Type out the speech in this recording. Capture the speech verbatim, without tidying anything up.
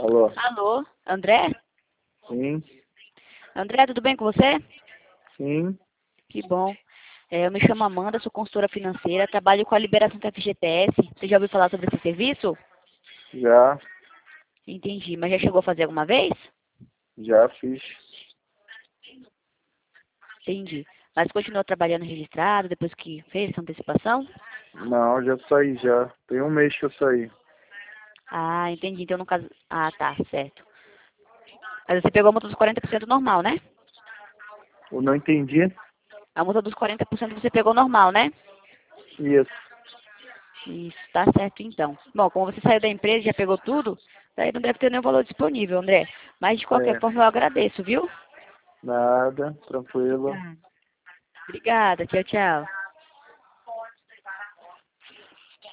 Alô? Alô, André? Sim, André, tudo bem com você? sim, Que bom. É, eu me chamo Amanda, sou consultora financeira, trabalho com a liberação do F G T S. Você já ouviu falar sobre esse serviço? já, Entendi, mas já chegou a fazer alguma vez? já fiz. Entendi. Mas continua trabalhando registrado depois que fez essa antecipação? Não, já saí já. Tem um mês que eu saí. Ah, entendi. Então, no caso... Ah, tá, certo. Mas você pegou a multa dos quarenta por cento normal, né? Eu não entendi. A multa dos quarenta por cento você pegou normal, né? Isso. Isso, tá certo então. Bom, como você saiu da empresa e já pegou tudo, daí não deve ter nenhum valor disponível, André. Mas de qualquer É, forma eu agradeço, viu? nada, tranquilo. Obrigada, tchau, tchau.